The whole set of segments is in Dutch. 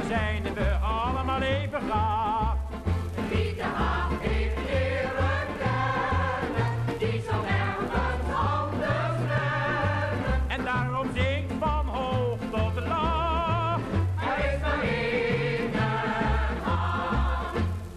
zijn we allemaal even gaaf. Wie de Haag heeft leren kennen, die zal nergens anders rennen. En daarom zingt van hoog tot laag. Er is maar één Den Haag.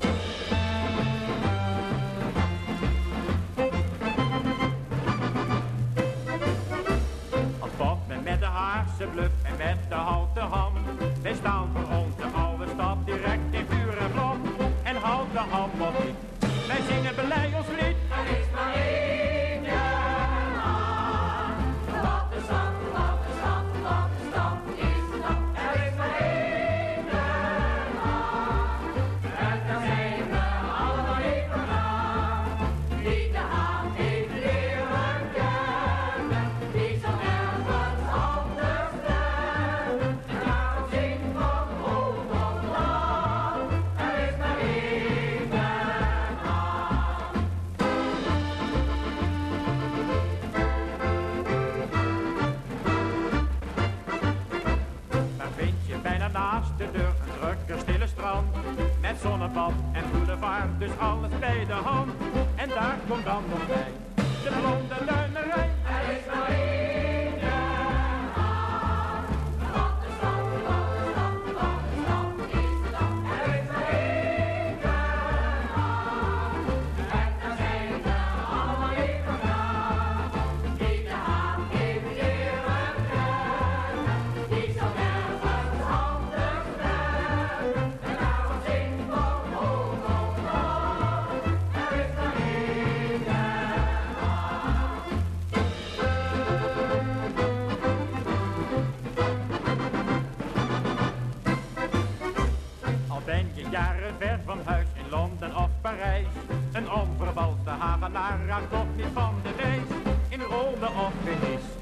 Als Bob met de Haagse bluff en met de houten ham. Wij staan voor onze oude stad direct in vuur en vlam. En houd de hand op niet. Wij zingen belei ons lied. Er is maar één Den Haag. Wat de stad, wat de stad, wat de stad is de stad. Er is maar één Den Haag. En daar zijn we allemaal even gaaf. Wie de Haag heeft leren kennen, die zal nergens anders rennen. En daarom zingt van hoog tot laag. Er is maar één Den Haag. Daar vind je bijna naast de deur een drukke stille strand. Met zonnebad en boulevard, dus alles bij de hand. En daar komt dan nog bij de blonde duinerij. Er is maar één Den Haag. Wat de stad, wat de stad, wat de stad is de stad. Er is maar één Den Haag. En daar zijn we allemaal even gaaf. Wie de Haag heeft leren kennen, die zal nergens anders rennen. En daarom zingt van hoog tot laag. Er is maar één Den Haag. Al ben je jaren ver van huis in Londen of Parijs. Een onverwalte Hagenaar raakt toch niet van de reis. In Rome of Venice